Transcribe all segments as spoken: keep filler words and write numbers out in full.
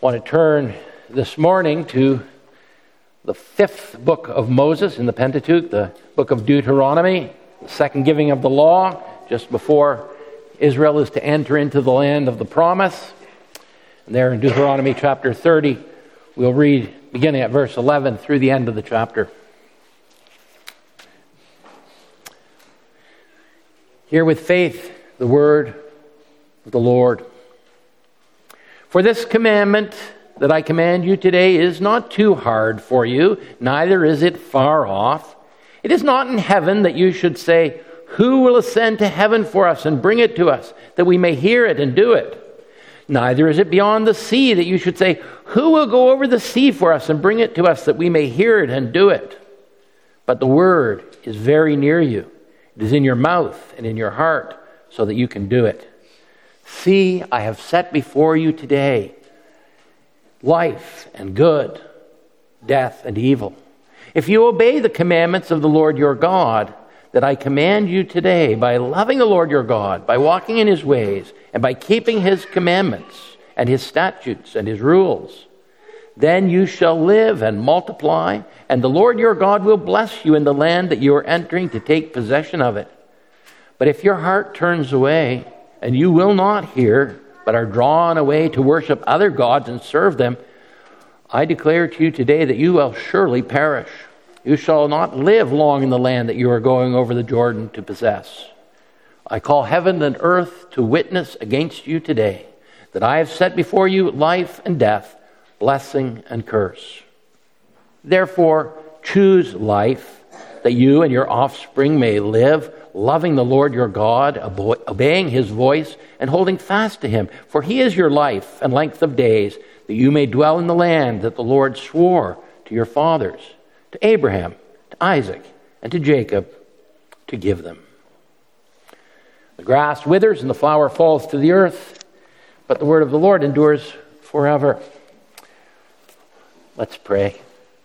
I want to turn this morning to the fifth book of Moses in the Pentateuch, the book of Deuteronomy, the second giving of the law, just before Israel is to enter into the land of the promise. And there in Deuteronomy chapter thirty, we'll read beginning at verse eleven through the end of the chapter. Hear with faith the word of the Lord. For this commandment that I command you today is not too hard for you, neither is it far off. It is not in heaven that you should say, who will ascend to heaven for us and bring it to us, that we may hear it and do it? Neither is it beyond the sea that you should say, who will go over the sea for us and bring it to us, that we may hear it and do it? But the word is very near you. It is in your mouth and in your heart, so that you can do it. See, I have set before you today life and good, death and evil. If you obey the commandments of the Lord your God, that I command you today, by loving the Lord your God, by walking in his ways, and by keeping his commandments and his statutes and his rules, then you shall live and multiply, and the Lord your God will bless you in the land that you are entering to take possession of it. But if your heart turns away, and you will not hear, but are drawn away to worship other gods and serve them, I declare to you today that you will surely perish. You shall not live long in the land that you are going over the Jordan to possess. I call heaven and earth to witness against you today, that I have set before you life and death, blessing and curse. Therefore, choose life, that you and your offspring may live, loving the Lord your God, obeying his voice, and holding fast to him. For he is your life and length of days, that you may dwell in the land that the Lord swore to your fathers, to Abraham, to Isaac, and to Jacob, to give them. The grass withers and the flower falls to the earth, but the word of the Lord endures forever. Let's pray.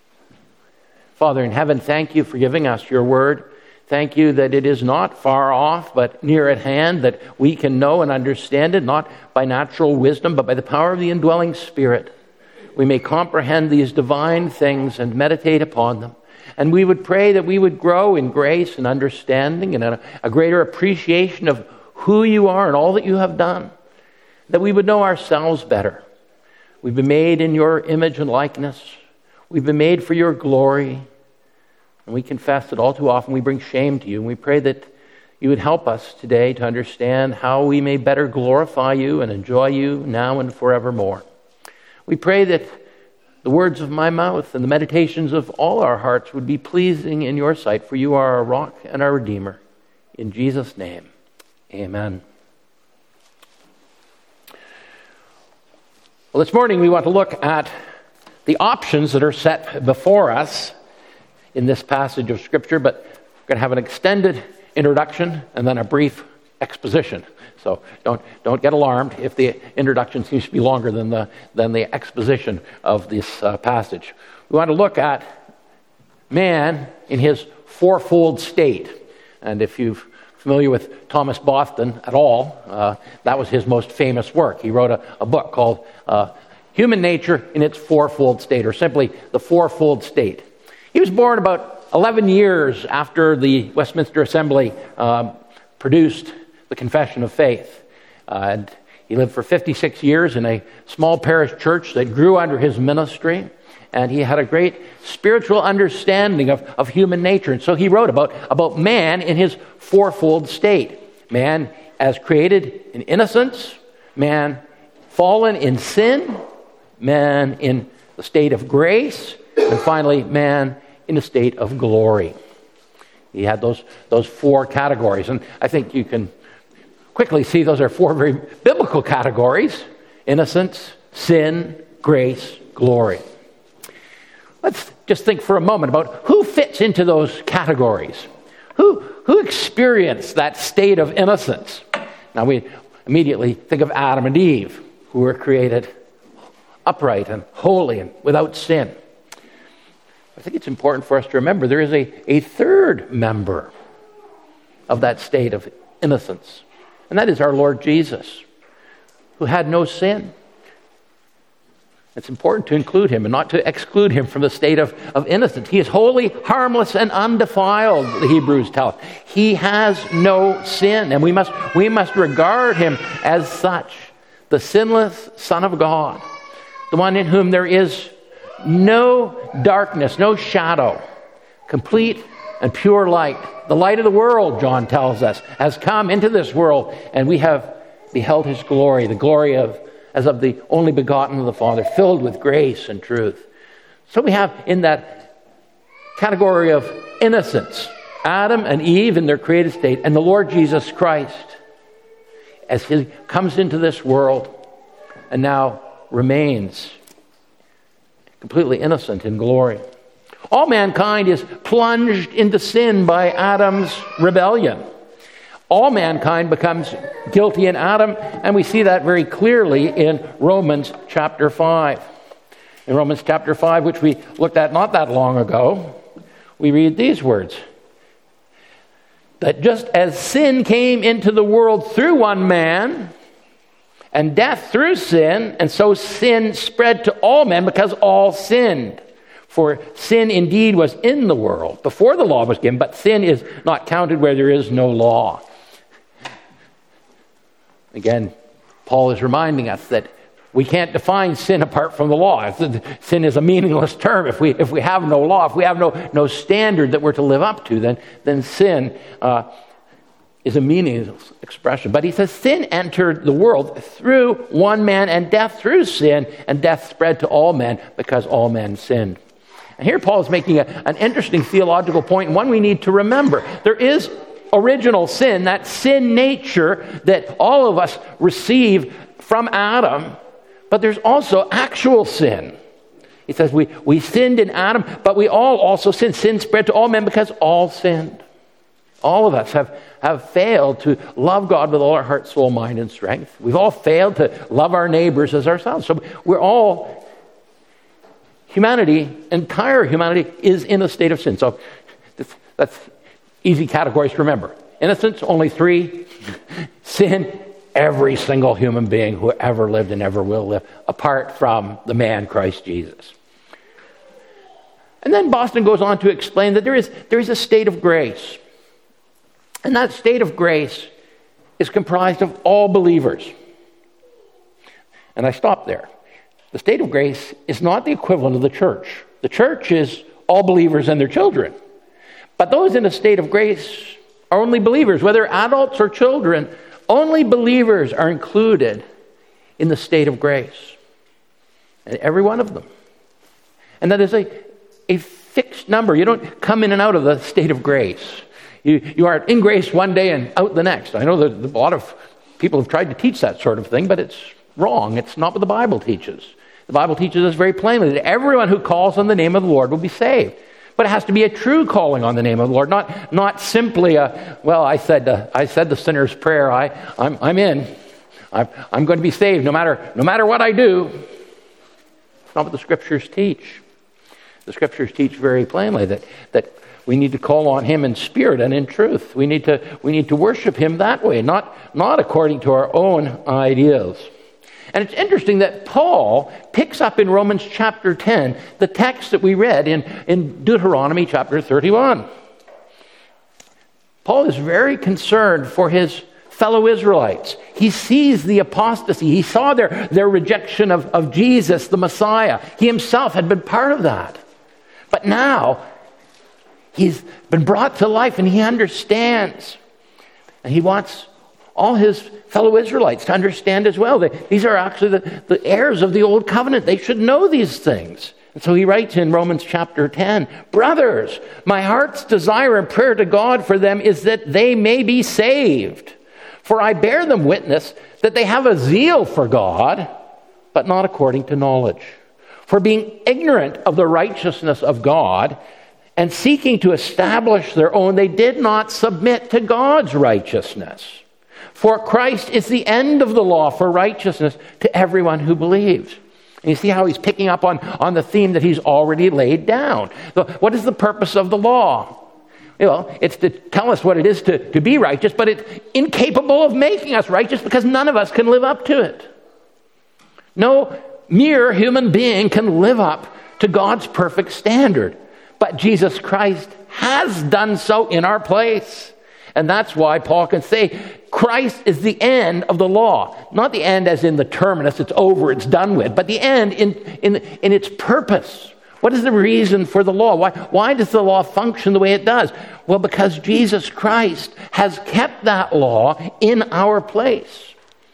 Father in heaven, thank you for giving us your word. Thank you that it is not far off, but near at hand, that we can know and understand it, not by natural wisdom, but by the power of the indwelling Spirit. We may comprehend these divine things and meditate upon them. And we would pray that we would grow in grace and understanding and a, a greater appreciation of who you are and all that you have done. That we would know ourselves better. We've been made in your image and likeness. We've been made for your glory. And we confess that all too often we bring shame to you. And we pray that you would help us today to understand how we may better glorify you and enjoy you now and forevermore. We pray that the words of my mouth and the meditations of all our hearts would be pleasing in your sight, for you are our rock and our Redeemer. In Jesus' name, amen. Well, this morning we want to look at the options that are set before us in this passage of Scripture, but we're going to have an extended introduction and then a brief exposition. So don't don't get alarmed if the introduction seems to be longer than the than the exposition of this uh, passage. We want to look at man in his fourfold state. And if you're familiar with Thomas Boston at all, uh, that was his most famous work. He wrote a, a book called uh, Human Nature in its Fourfold State, or simply The Fourfold State. He was born about eleven years after the Westminster Assembly um, produced the Confession of Faith. Uh, and he lived for fifty-six years in a small parish church that grew under his ministry. And he had a great spiritual understanding of, of human nature. And so he wrote about, about man in his fourfold state. Man as created in innocence, man fallen in sin, man in the state of grace, and finally man in a state of glory. He had those, those four categories. And I think you can quickly see those are four very biblical categories: innocence, sin, grace, glory. Let's just think for a moment about who fits into those categories. Who, who experienced that state of innocence? Now we immediately think of Adam and Eve, who were created upright and holy and without sin. I think it's important for us to remember there is a, a third member of that state of innocence. And that is our Lord Jesus, who had no sin. It's important to include him and not to exclude him from the state of, of innocence. He is holy, harmless, and undefiled, the Hebrews tell us. He has no sin, and we must, we must regard him as such, the sinless Son of God, the one in whom there is no darkness, no shadow, complete and pure light. The light of the world, John tells us, has come into this world, and we have beheld his glory, the glory of as of the only begotten of the Father, filled with grace and truth. So we have in that category of innocence, Adam and Eve in their created state, and the Lord Jesus Christ as he comes into this world and now remains completely innocent in glory. All mankind is plunged into sin by Adam's rebellion. All mankind becomes guilty in Adam, and we see that very clearly in Romans chapter five. In Romans chapter five, which we looked at not that long ago, we read these words: that just as sin came into the world through one man, and death through sin, and so sin spread to all men because all sinned. For sin indeed was in the world before the law was given, but sin is not counted where there is no law. Again, Paul is reminding us that we can't define sin apart from the law. Sin is a meaningless term. If we if we have no law, if we have no, no standard that we're to live up to, then, then sin uh, is a meaningless expression. But he says sin entered the world through one man, and death through sin, and death spread to all men because all men sinned. And here Paul is making a, an interesting theological point, and one we need to remember. There is original sin, that sin nature that all of us receive from Adam, but there's also actual sin. He says we, we sinned in Adam, but we all also sinned. Sin spread to all men because all sinned. All of us have, have failed to love God with all our heart, soul, mind, and strength. We've all failed to love our neighbors as ourselves. So we're all, humanity, entire humanity is in a state of sin. So that's easy categories to remember. Innocence, only three. Sin, every single human being who ever lived and ever will live, apart from the man Christ Jesus. And then Boston goes on to explain that there is, there is a state of grace. And that state of grace is comprised of all believers. And I stop there. The state of grace is not the equivalent of the church. The church is all believers and their children. But those in a state of grace are only believers, whether adults or children. Only believers are included in the state of grace. And every one of them. And that is a, a fixed number. You don't come in and out of the state of grace. You, you are in grace one day and out the next. I know that a lot of people have tried to teach that sort of thing, but it's wrong. It's not what the Bible teaches. The Bible teaches us very plainly that everyone who calls on the name of the Lord will be saved. But it has to be a true calling on the name of the Lord, not not simply a, well, I said uh, I said the sinner's prayer. I I'm I'm in. I'm I'm going to be saved no matter no matter what I do. It's not what the Scriptures teach. The Scriptures teach very plainly that that we need to call on Him in spirit and in truth. We need to we need to worship Him that way, not not according to our own ideas. And it's interesting that Paul picks up in Romans chapter ten the text that we read in, in Deuteronomy chapter thirty-one. Paul is very concerned for his fellow Israelites. He sees the apostasy. He saw their, their rejection of, of Jesus, the Messiah. He himself had been part of that. But now, he's been brought to life and he understands. And he wants all his fellow Israelites to understand as well. They, these are actually the, the heirs of the old covenant. They should know these things. And so he writes in Romans chapter ten, "Brothers, my heart's desire and prayer to God for them is that they may be saved. For I bear them witness that they have a zeal for God, but not according to knowledge. For being ignorant of the righteousness of God and seeking to establish their own, they did not submit to God's righteousness. For Christ is the end of the law for righteousness to everyone who believes." And you see how he's picking up on, on the theme that he's already laid down. So what is the purpose of the law? Well, it's to tell us what it is to, to be righteous, but it's incapable of making us righteous because none of us can live up to it. No mere human being can live up to God's perfect standard. But Jesus Christ has done so in our place. And that's why Paul can say Christ is the end of the law. Not the end as in the terminus, it's over, it's done with, but the end in, in, in its purpose. What is the reason for the law? Why, why does the law function the way it does? Well, because Jesus Christ has kept that law in our place.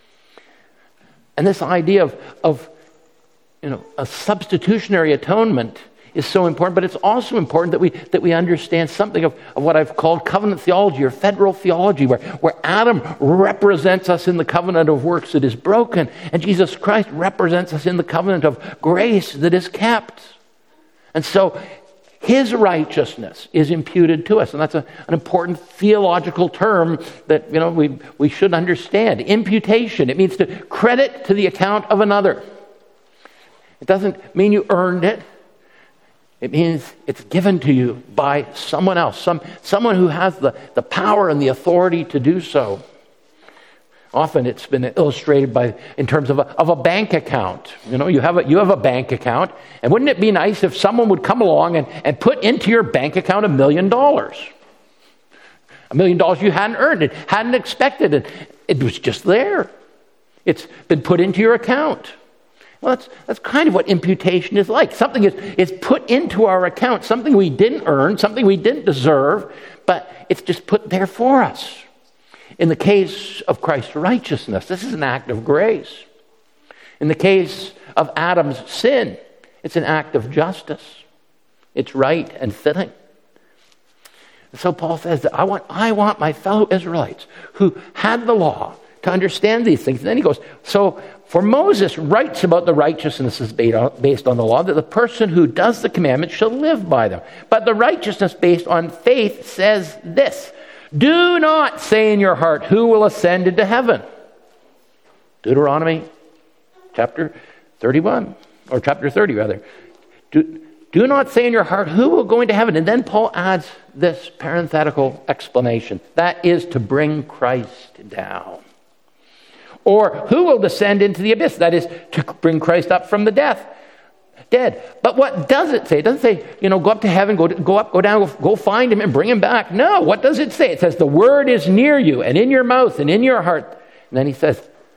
And this idea of, of you know, a substitutionary atonement is so important, but it's also important that we that we understand something of, of what I've called covenant theology or federal theology, where, where Adam represents us in the covenant of works that is broken, and Jesus Christ represents us in the covenant of grace that is kept. And so his righteousness is imputed to us, and that's a, an important theological term that you know we we should understand. Imputation, it means to credit to the account of another. It doesn't mean you earned it. It means it's given to you by someone else, some someone who has the, the power and the authority to do so. Often it's been illustrated by in terms of a, of a bank account. You know, you have a, you have a bank account, and wouldn't it be nice if someone would come along and, and put into your bank account a million dollars? A million dollars you hadn't earned, it hadn't expected it. It was just there. It's been put into your account. Well, that's, that's kind of what imputation is like. Something is, is put into our account, something we didn't earn, something we didn't deserve, but it's just put there for us. In the case of Christ's righteousness, this is an act of grace. In the case of Adam's sin, it's an act of justice. It's right and fitting. And so Paul says that I want, I want my fellow Israelites who had the law to understand these things. And then he goes, so for Moses writes about the righteousness is based on the law, that the person who does the commandments shall live by them. But the righteousness based on faith says this: do not say in your heart, who will ascend into heaven? Deuteronomy chapter thirty-one, or chapter thirty rather. Do, do not say in your heart, who will go into heaven? And then Paul adds this parenthetical explanation. That is to bring Christ down. Or who will descend into the abyss? That is to bring Christ up from the death, dead. But what does it say? It doesn't say, you know, go up to heaven, go, to, go up, go down, go, go find him and bring him back. No, what does it say? It says the word is near you and in your mouth and in your heart. And then he says,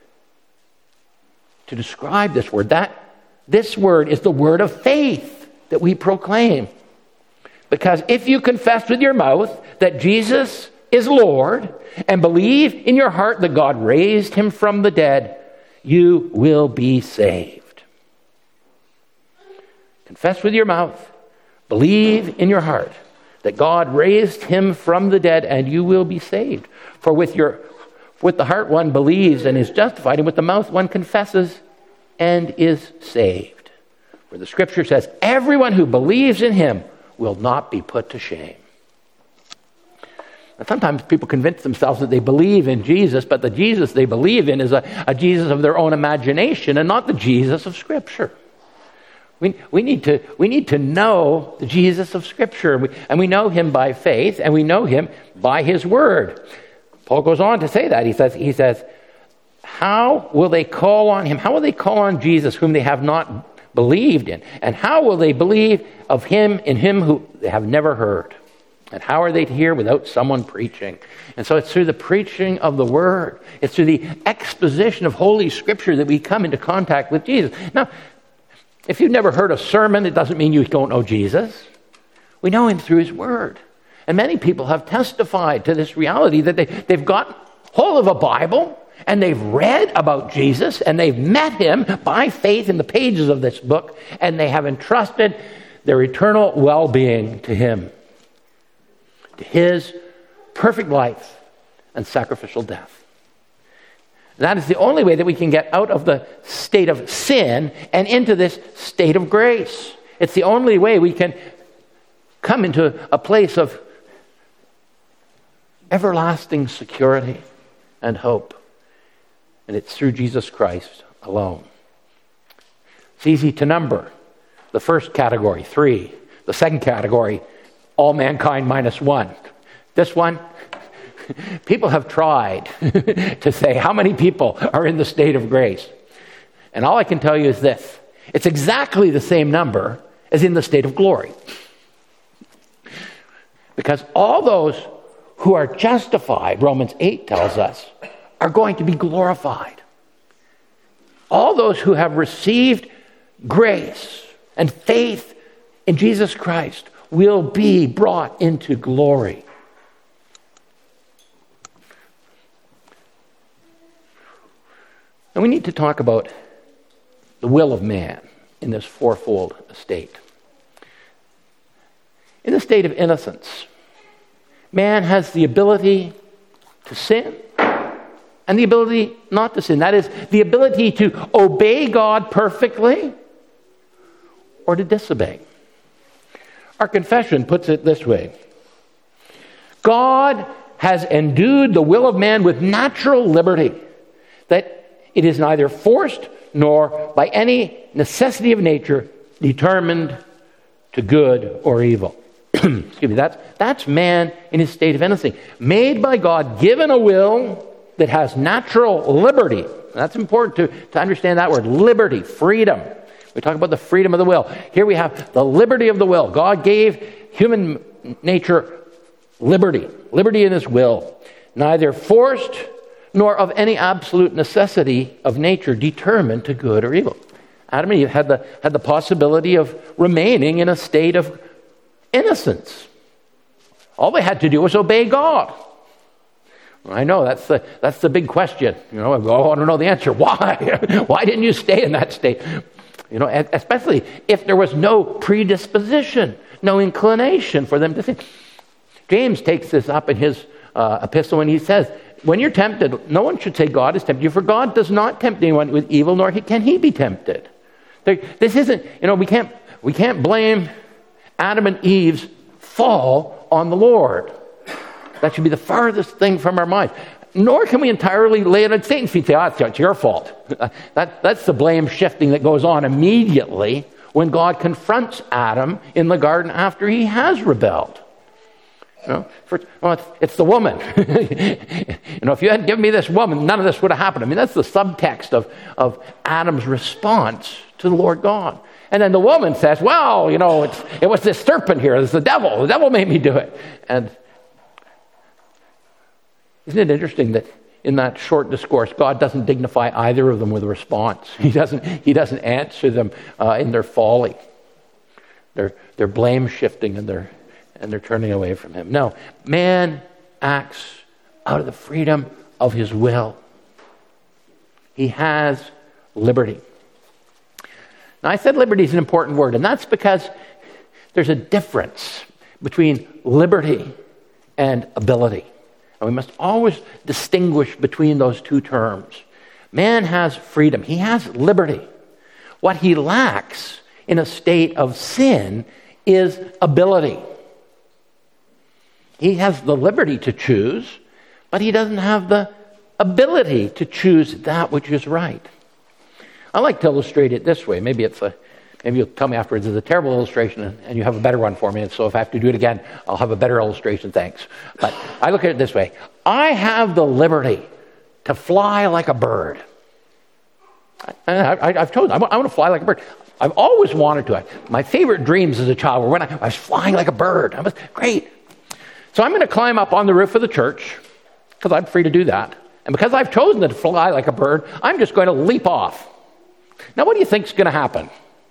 to describe this word, that this word is the word of faith that we proclaim. Because if you confess with your mouth that Jesus is Lord and believe in your heart that God raised him from the dead, you will be saved. Confess with your mouth, believe in your heart that God raised him from the dead, and you will be saved. For with your with the heart one believes and is justified, and with the mouth one confesses and is saved. For the scripture says, everyone who believes in him will not be put to shame. Now, sometimes people convince themselves that they believe in Jesus, but the Jesus they believe in is a, a Jesus of their own imagination and not the Jesus of Scripture. We, we, need to, we need to know the Jesus of Scripture, we, and we know him by faith, and we know him by his word. Paul goes on to say that. He says, he says, how will they call on him? How will they call on Jesus whom they have not believed in? And how will they believe of him in him who they have never heard? And how are they to hear without someone preaching? And so it's through the preaching of the word. It's through the exposition of Holy Scripture that we come into contact with Jesus. Now, if you've never heard a sermon, it doesn't mean you don't know Jesus. We know him through his word. And many people have testified to this reality that they, they've got hold of a Bible and they've read about Jesus and they've met him by faith in the pages of this book, and they have entrusted their eternal well-being to him, to his perfect life and sacrificial death. That is the only way that we can get out of the state of sin and into this state of grace. It's the only way we can come into a place of everlasting security and hope. And it's through Jesus Christ alone. It's easy to number. The first category, three. The second category, all mankind minus one. This one, people have tried to say how many people are in the state of grace. And all I can tell you is this: It's exactly the same number as in the state of glory. Because all those who are justified, Romans eight tells us, are going to be glorified. All those who have received grace and faith in Jesus Christ will be brought into glory. And we need to talk about the will of man in this fourfold state. In the state of innocence, man has the ability to sin and the ability not to sin. That is, the ability to obey God perfectly or to disobey. Our confession puts it this way: God has endued the will of man with natural liberty, that it is neither forced nor by any necessity of nature determined to good or evil. Excuse me, that's, that's man in his state of innocence. Made by God, given a will that has natural liberty. That's important to, to understand that word, liberty, freedom. We talk about the freedom of the will. Here we have the liberty of the will. God gave human nature liberty, liberty in his will, neither forced nor of any absolute necessity of nature determined to good or evil. Adam and Eve had the, had the possibility of remaining in a state of innocence. All they had to do was obey God. I know that's the that's the big question. You know, I want to know the answer. Why? Why didn't you stay in that state? You know, especially if there was no predisposition, no inclination for them to sin. James takes this up in his uh, epistle when he says, when you're tempted, no one should say God has tempted you, for God does not tempt anyone with evil, nor can he be tempted. There, this isn't, you know, we can't we can't blame Adam and Eve's fall on the Lord. That should be the farthest thing from our minds. Nor can we entirely lay it at Satan's feet and say, oh, it's your fault. That, that's the blame shifting that goes on immediately when God confronts Adam in the garden after he has rebelled. You know, for, well, it's, it's the woman. You know, if you hadn't given me this woman, none of this would have happened. I mean, that's the subtext of, of Adam's response to the Lord God. And then the woman says, well, you know, it's, it was this serpent here. It's the devil. The devil made me do it. And isn't it interesting that in that short discourse, God doesn't dignify either of them with a response. He doesn't, he doesn't answer them uh, in their folly. They're, they're blame shifting and they're, and they're turning away from him. No, man acts out of the freedom of his will. He has liberty. Now, I said liberty is an important word, and that's because there's a difference between liberty and ability. And we must always distinguish between those two terms. Man has freedom. He has liberty. What he lacks in a state of sin is ability. He has the liberty to choose, but he doesn't have the ability to choose that which is right. I like to illustrate it this way. Maybe it's a, maybe you'll tell me afterwards it's a terrible illustration and, and you have a better one for me. And so if I have to do it again, I'll have a better illustration. Thanks. But I look at it this way. I have the liberty to fly like a bird. I, I, I've told you, I want, I want to fly like a bird. I've always wanted to. My favorite dreams as a child were when I, I was flying like a bird. I was great. So I'm going to climb up on the roof of the church because I'm free to do that. And because I've chosen to fly like a bird, I'm just going to leap off. Now, what do you think is going to happen?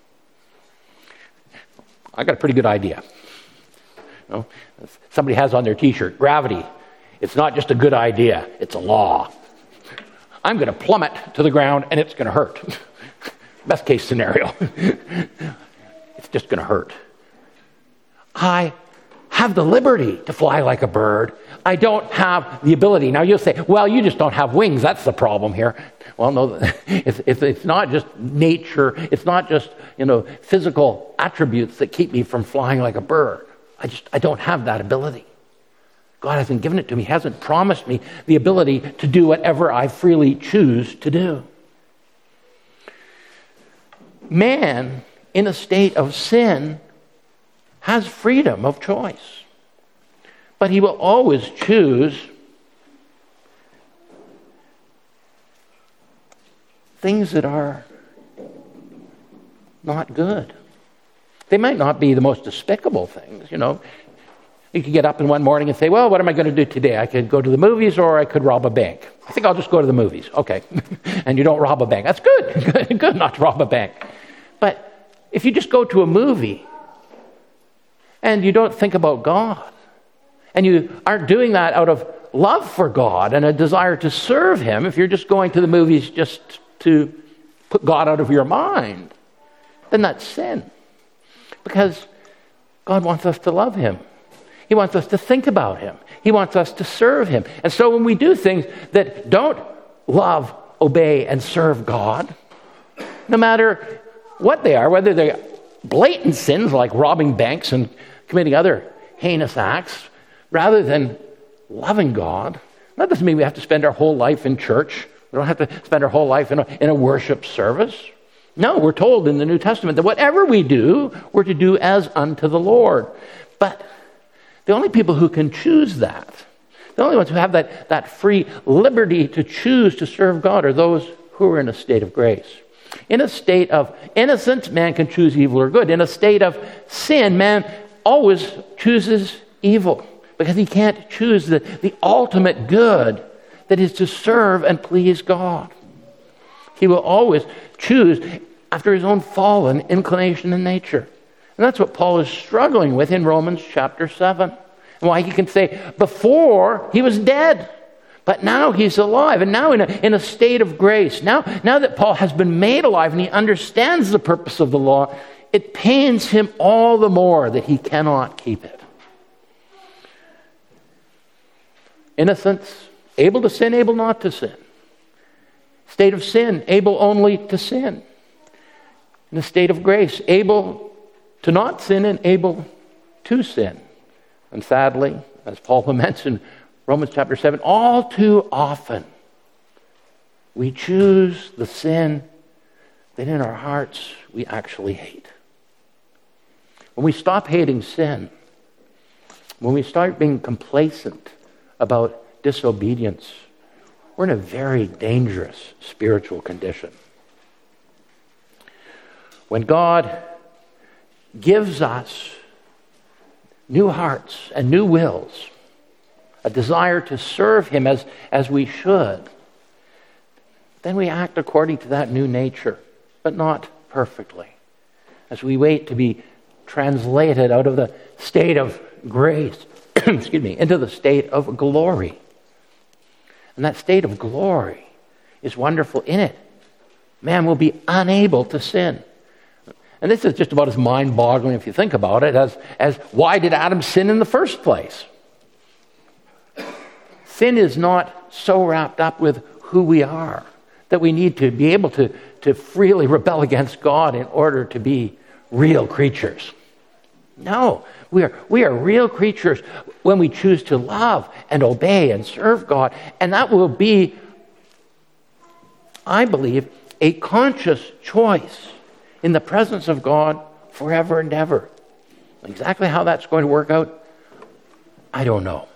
I got a pretty good idea. You know, somebody has on their T-shirt, gravity. It's not just a good idea; it's a law. I'm going to plummet to the ground, and it's going to hurt. Best case scenario. It's just going to hurt. I have the liberty to fly like a bird. I don't have the ability. Now you'll say, well, you just don't have wings. That's the problem here. Well, no, it's, it's, it's not just nature. It's not just, you know, physical attributes that keep me from flying like a bird. I just, I don't have that ability. God hasn't given it to me. He hasn't promised me the ability to do whatever I freely choose to do. Man, in a state of sin, has freedom of choice. But he will always choose things that are not good. They might not be the most despicable things, you know. You could get up in one morning and say, well, what am I going to do today? I could go to the movies or I could rob a bank. I think I'll just go to the movies. Okay. And you don't rob a bank. That's good. Good, good not to rob a bank. But if you just go to a movie and you don't think about God, and you aren't doing that out of love for God and a desire to serve Him, if you're just going to the movies just to put God out of your mind, then that's sin. Because God wants us to love Him. He wants us to think about Him. He wants us to serve Him. And so when we do things that don't love, obey, and serve God, no matter what they are, whether they're blatant sins like robbing banks and committing other heinous acts, rather than loving God, that doesn't mean we have to spend our whole life in church. We don't have to spend our whole life in a, in a worship service. No, we're told in the New Testament that whatever we do, we're to do as unto the Lord. But the only people who can choose that, the only ones who have that, that free liberty to choose to serve God are those who are in a state of grace. In a state of innocence, man can choose evil or good. In a state of sin, man always chooses evil because he can't choose the, the ultimate good that is to serve and please God. He will always choose after his own fallen inclination and nature. And that's what Paul is struggling with in Romans chapter seven. And why he can say, before he was dead, but now he's alive, and now in a, in a state of grace. Now, now that Paul has been made alive and he understands the purpose of the law, it pains him all the more that he cannot keep it. Innocence, able to sin, able not to sin. State of sin, able only to sin. In a state of grace, able to not sin and able to sin. And sadly, as Paul laments in Romans chapter seven, all too often we choose the sin that in our hearts we actually hate. When we stop hating sin, when we start being complacent about disobedience, we're in a very dangerous spiritual condition. When God gives us new hearts and new wills, a desire to serve Him as, as we should, then we act according to that new nature, but not perfectly. As we wait to be translated out of the state of grace, excuse me, into the state of glory. And that state of glory is wonderful. In it, man will be unable to sin. And this is just about as mind-boggling, if you think about it, as, as why did Adam sin in the first place? Sin is not so wrapped up with who we are that we need to be able to, to freely rebel against God in order to be real creatures. No, we are, we are real creatures when we choose to love and obey and serve God. And that will be, I believe, a conscious choice in the presence of God forever and ever. Exactly how that's going to work out, I don't know.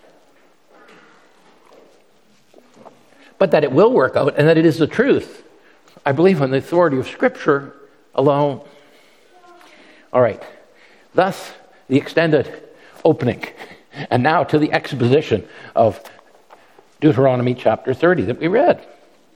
But that it will work out and that it is the truth, I believe on the authority of Scripture alone. All right. Thus, the extended opening. And now to the exposition of Deuteronomy chapter thirty that we read.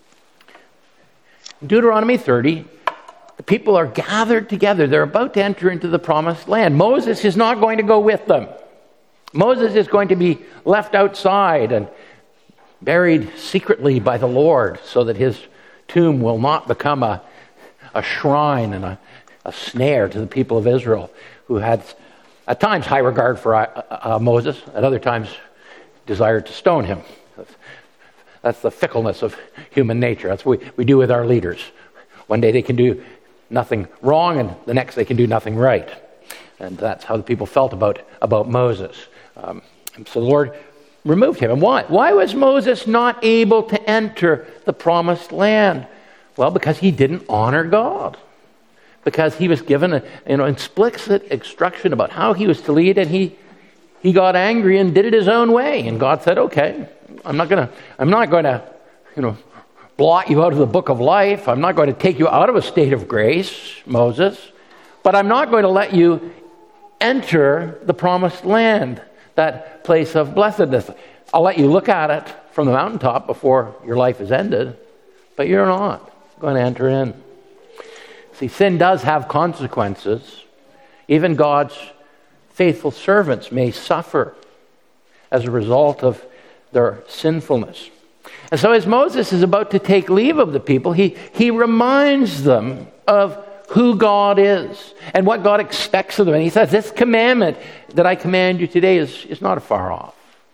In Deuteronomy thirty, the people are gathered together. They're about to enter into the promised land. Moses is not going to go with them. Moses is going to be left outside and buried secretly by the Lord so that his tomb will not become a, a shrine and a, a snare to the people of Israel, who had at times high regard for uh, uh, Moses, at other times desired to stone him. That's, that's the fickleness of human nature. That's what we, we do with our leaders. One day they can do nothing wrong, and the next they can do nothing right. And that's how the people felt about, about Moses. Um, so the Lord removed him. And why? Why was Moses not able to enter the promised land? Well, because he didn't honor God. Because he was given a, you know, explicit instruction about how he was to lead, and he he got angry and did it his own way. And God said, "Okay, I'm not gonna, I'm not gonna, you know, blot you out of the book of life. I'm not going to take you out of a state of grace, Moses, but I'm not going to let you enter the promised land, that place of blessedness. I'll let you look at it from the mountaintop before your life is ended, but you're not going to enter in. See, sin does have consequences. Even God's faithful servants may suffer as a result of their sinfulness. And so as Moses is about to take leave of the people, he, he reminds them of who God is and what God expects of them. And he says, this commandment that I command you today is, is not far off.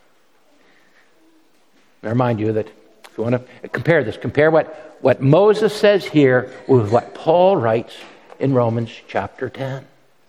I remind you that if you want to compare this, compare what, what Moses says here with what Paul writes in Romans chapter ten.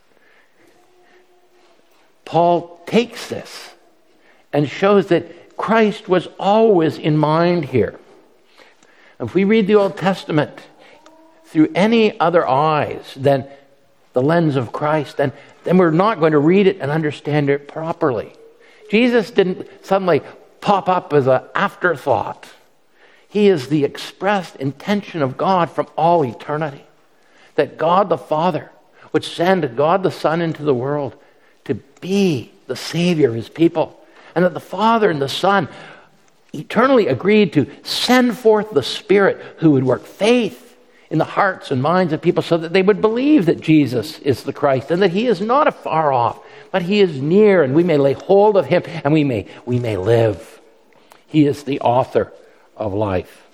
Paul takes this and shows that Christ was always in mind here. If we read the Old Testament through any other eyes than the lens of Christ, then, then we're not going to read it and understand it properly. Jesus didn't suddenly pop up as an afterthought. He is the expressed intention of God from all eternity. That God the Father would send God the Son into the world to be the Savior of his people. And that the Father and the Son eternally agreed to send forth the Spirit who would work faith in the hearts and minds of people so that they would believe that Jesus is the Christ and that he is not afar off, but he is near, and we may lay hold of him and we may, we may live. He is the author of life.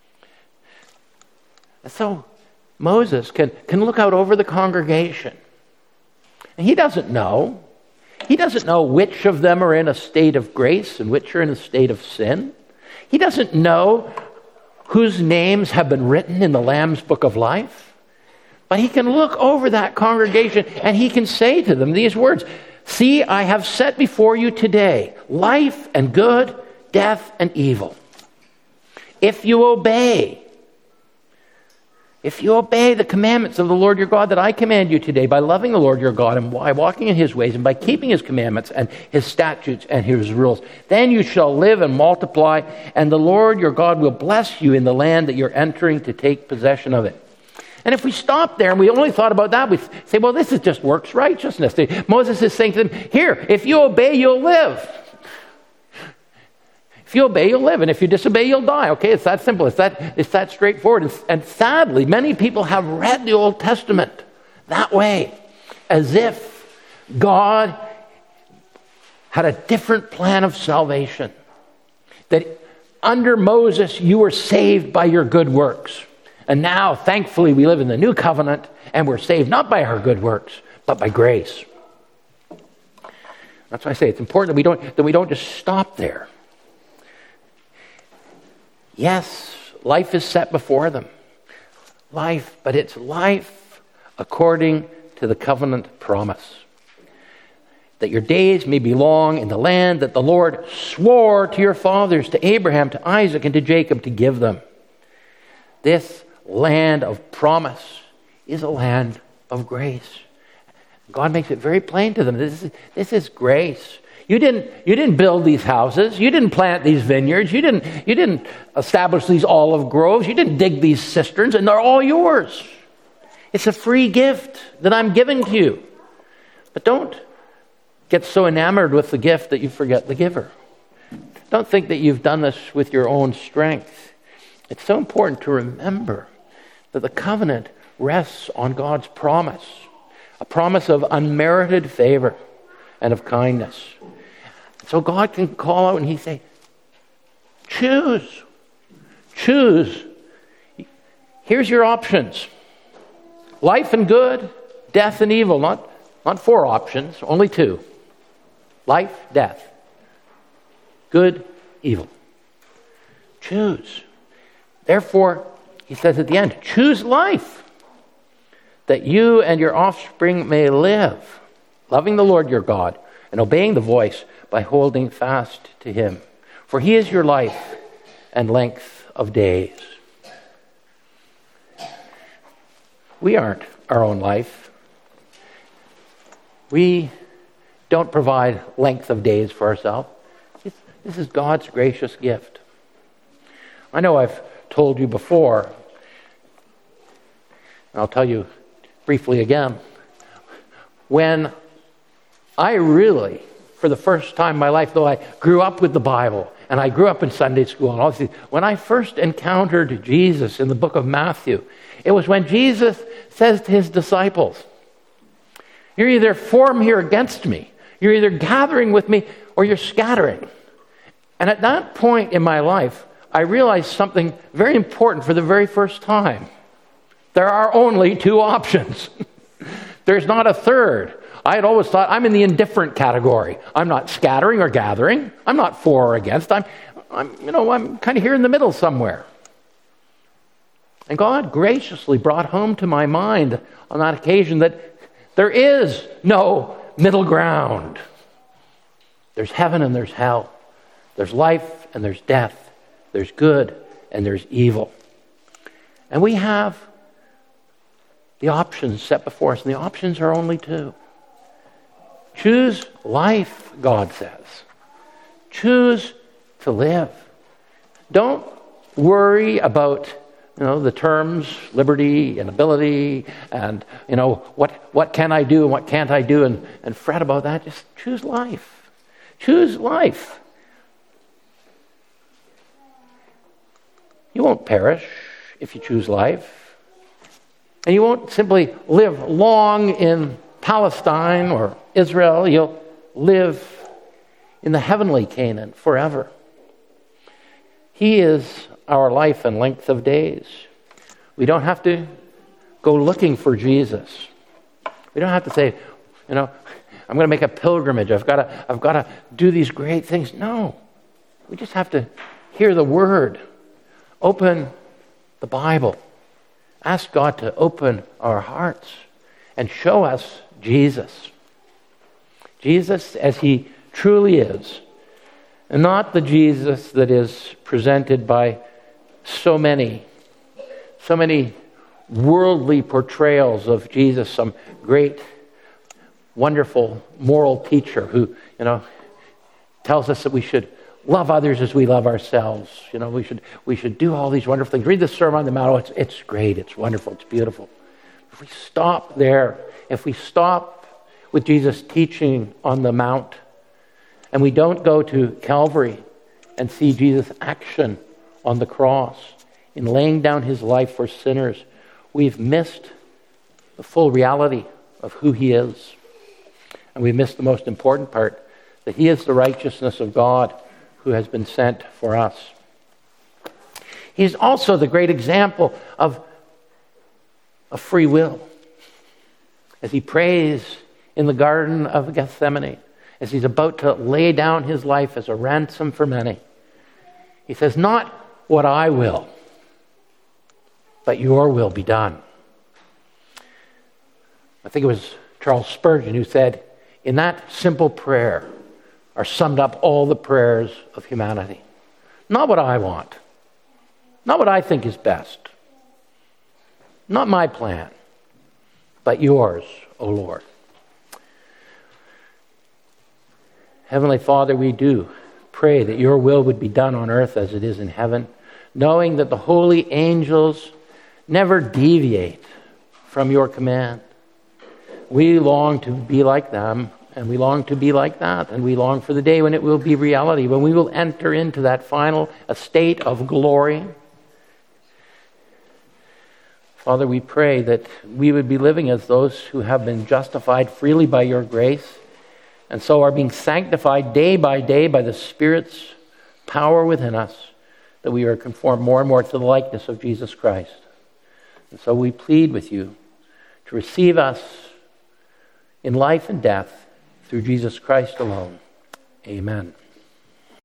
And so Moses can, can look out over the congregation. And he doesn't know. He doesn't know which of them are in a state of grace and which are in a state of sin. He doesn't know whose names have been written in the Lamb's book of life. But he can look over that congregation and he can say to them these words, see, I have set before you today life and good, death and evil. If you obey, if you obey the commandments of the Lord your God that I command you today by loving the Lord your God and by walking in his ways and by keeping his commandments and his statutes and his rules, then you shall live and multiply, and the Lord your God will bless you in the land that you're entering to take possession of it. And if we stop there and we only thought about that, we say, well, this is just works righteousness. Moses is saying to them, here, if you obey, you'll live. If you obey, you'll live. And if you disobey, you'll die. Okay, it's that simple. It's that, it's that straightforward. And, and sadly, many people have read the Old Testament that way, as if God had a different plan of salvation. That under Moses, you were saved by your good works. And now, thankfully, we live in the new covenant, and we're saved not by our good works, but by grace. That's why I say it's important that we don't, that we don't just stop there. Yes, life is set before them. Life, but it's life according to the covenant promise. That your days may be long in the land that the Lord swore to your fathers, to Abraham, to Isaac, and to Jacob to give them. This land of promise is a land of grace. God makes it very plain to them. This is, this is grace. You didn't, you didn't build these houses. You didn't plant these vineyards. You didn't, you didn't establish these olive groves. You didn't dig these cisterns, and they're all yours. It's a free gift that I'm giving to you. But don't get so enamored with the gift that you forget the giver. Don't think that you've done this with your own strength. It's so important to remember that the covenant rests on God's promise, a promise of unmerited favor and of kindness. So God can call out and he say, choose, choose. Here's your options. Life and good, death and evil. Not, not four options, only two. Life, death. Good, evil. Choose. Therefore, he says at the end, choose life, that you and your offspring may live, loving the Lord your God and obeying the voice by holding fast to him. For he is your life and length of days. We aren't our own life. We don't provide length of days for ourselves. This is God's gracious gift. I know I've told you before. I'll tell you briefly again. When I really, for the first time in my life, though I grew up with the Bible, and I grew up in Sunday school and all these things, when I first encountered Jesus in the book of Matthew, it was when Jesus says to his disciples, "You're either for me or against me. You're either gathering with me or you're scattering." And at that point in my life, I realized something very important for the very first time. There are only two options. There's not a third. I had always thought I'm in the indifferent category. I'm not scattering or gathering. I'm not for or against. I'm, I'm you know, I'm kind of here in the middle somewhere. And God graciously brought home to my mind on that occasion that there is no middle ground. There's heaven and there's hell. There's life and there's death. There's good and there's evil. And we have the options set before us, and the options are only two. Choose life, God says. Choose to live. Don't worry about, you know, the terms liberty and ability and, you know, what, what can I do and what can't I do, and, and fret about that. Just choose life. Choose life. You won't perish if you choose life. And you won't simply live long in Palestine or Israel. You'll live in the heavenly Canaan forever. He is our life and length of days. We don't have to go looking for Jesus. We don't have to say, you know, I'm going to make a pilgrimage. I've got to, I've got to do these great things. No. We just have to hear the word. Open the Bible. Ask God to open our hearts and show us Jesus. Jesus as he truly is. And not the Jesus that is presented by so many, so many worldly portrayals of Jesus, some great, wonderful moral teacher who, you know, tells us that we should love others as we love ourselves. You know, we should we should do all these wonderful things. Read the Sermon on the Mount. Oh, it's, it's great. It's wonderful. It's beautiful. If we stop there, if we stop with Jesus' teaching on the Mount, and we don't go to Calvary and see Jesus' action on the cross in laying down his life for sinners, we've missed the full reality of who he is. And we've missed the most important part, that he is the righteousness of God who has been sent for us. He's also the great example of a free will. As he prays in the Garden of Gethsemane, as he's about to lay down his life as a ransom for many, he says, "Not what I will, but your will be done." I think it was Charles Spurgeon who said, in that simple prayer are summed up all the prayers of humanity. Not what I want, not what I think is best, not my plan, but yours, O Lord. Heavenly Father, we do pray that your will would be done on earth as it is in heaven, knowing that the holy angels never deviate from your command. We long to be like them, and we long to be like that, and we long for the day when it will be reality, when we will enter into that final estate of glory. Father, we pray that we would be living as those who have been justified freely by your grace, and so are being sanctified day by day by the Spirit's power within us, that we are conformed more and more to the likeness of Jesus Christ. And so we plead with you to receive us in life and death through Jesus Christ alone. Amen.